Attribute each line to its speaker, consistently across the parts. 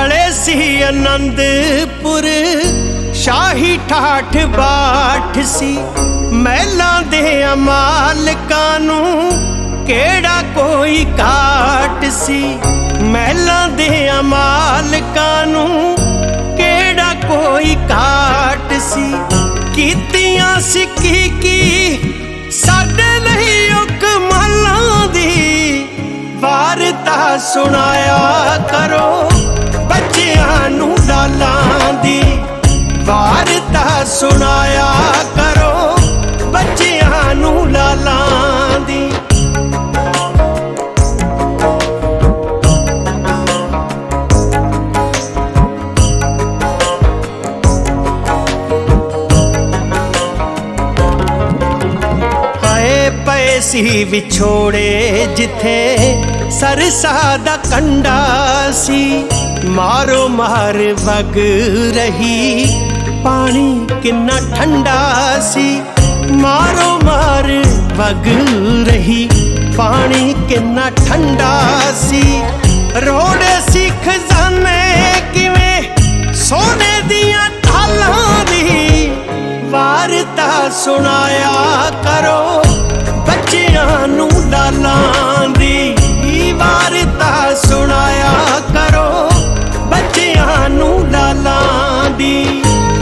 Speaker 1: ਨਾਲੇ ਸੀ ਅਨੰਦਪੁਰ ਸ਼ਾਹੀ ਠਾਠ ਬਾਠ ਸੀ। ਮਹਿਲਾਂ ਦੇ ਮਾਲਕਾਂ ਨੂੰ ਕਿਹੜਾ ਕੋਈ ਘਾਟ ਸੀ। ਮਹਿਲਾਂ ਦੇ ਮਾਲਕਾਂ ਨੂੰ ਕਿਹੜਾ ਕੋਈ ਘਾਟ ਸੀ। ਕੀਤੀਆਂ ਸਿੱਖੀ ਕੀ ਸਾਡੇ ਲਈ ਉਹ ਕਮਾਲਾਂ ਦੀ ਵਾਰਤਾ ਸੁਣਾਇਆ ਕਰੋ ਬੱਚਿਆਂ ਨੂੰ ਲਾਲਾਂ ਦੀ। ਵਾਰਤਾ ਸੁਣਾਇਆ ਕਰੋ ਬੱਚਿਆਂ ਨੂੰ ਲਾਲਾਂ ਦੀ। ਹਾਏ ਪਏ ਸੀ ਵਿਛੋੜੇ ਜਿੱਥੇ ਸਰਸਾ ਦਾ ਕੰਡਾ ਸੀ। ਮਾਰੋ ਮਾਰ ਵਗ ਰਹੀ ਪਾਣੀ ਕਿੰਨਾ ਠੰਡਾ ਸੀ। ਮਾਰੋ ਮਾਰ ਵਗ ਰਹੀ ਪਾਣੀ ਕਿੰਨਾ ਠੰਡਾ ਸੀ। ਰੋੜੇ ਸੀ ਖਜ਼ਾਨੇ ਕਿਵੇਂ ਸੋਨੇ ਦੀਆਂ ਢਾਲਾਂ ਦੀ ਵਾਰਤਾ ਸੁਣਾਇਆ ਕਰੋ ਬੱਚਿਆਂ ਨੂੰ ਲਾਲਾਂ ਦੀ। ਵਾਰਤਾ ਸੁਣਾਇਆ ਕਰੋ ਬੱਚਿਆਂ ਨੂੰ ਲਾਲਾਂ ਦੀ।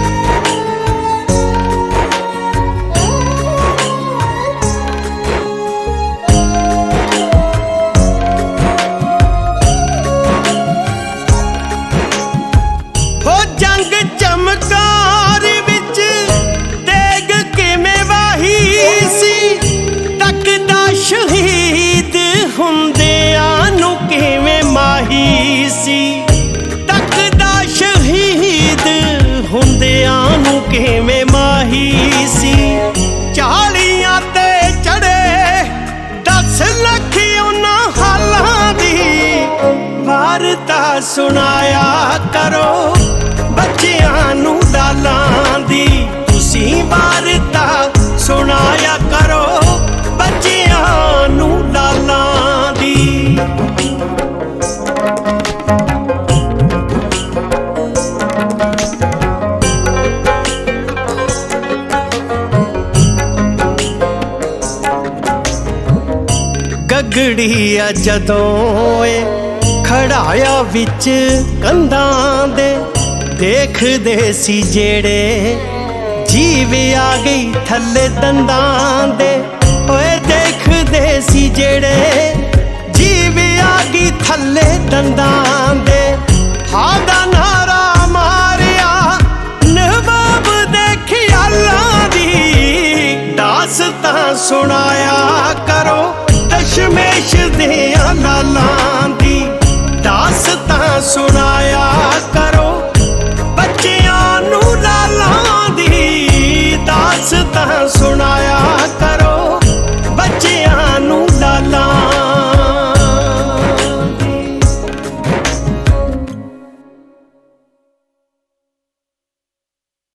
Speaker 1: ਹੋ ਜੰਗ ਚਮਕਾਰ ਵਿੱਚ ਤੇਗ ਕਿਵੇਂ ਵਾਹੀ ਸੀ। ਤੱਕਦਾ ਸ਼ਹੀਦ ਹੁੰਦਿਆਂ ਨੂੰ ਕਿਵੇਂ ਮਾਹੀ ਸੀ। ਤੱਕਦਾ ਸ਼ਹੀਦ ਹੁੰਦਿਆਂ ਨੂੰ ਕਿਵੇਂ ਮਾਹੀ ਸੀ। 40 ਤੇ ਚੜੇ 10 ਲੱਖ ਉਹਨਾਂ ਹਾਲਾਂ ਦੀ ਵਾਰਤਾ ਸੁਣਾਇਆ ਕਰੋ ਬੱਚਿਆਂ ਨੂੰ ਲਾਲਾਂ ਦੀ। ਤੁਸੀਂ ਵਾਰਤਾ ਸੁਣਾਇਆ ਕਰੋ ਬੱਚਿਆਂ ਨੂੰ ਲਾਲਾਂ ਦੀ। ਗਗੜੀ ਆ ਜਦੋਂ ਏ ਖੜਾਇਆ ਵਿੱਚ ਕੰਧਾਂ ਦੇ ਦੇਖਦੇ ਸੀ ਜਿਹੜੇ ਜੀਵ ਆ ਗਈ ਥੱਲੇ ਦੰਦਾਂ ਦੇ। ਓਏ ਦੇਖਦੇ ਸੀ ਜਿਹੜੇ ਜੀਵ ਆ ਗਈ ਥੱਲੇ ਦੰਦਾਂ ਦੇ। ਹਾਂ ਦਾ ਨਾਰਾ ਮਾਰਿਆ ਨਵਾਬ ਦੇ ਖਿਆਲਾਂ ਦੀ। ਦਾਸਤਾਂ ਸੁਣਾਇਆ ਕਰੋ ਦਸ਼ਮੇਸ਼ ਦੀਆਂ ਲਾਲਾਂ ਦੀ। ਦਾਸਤਾਂ ਸੁਣਾਇਆ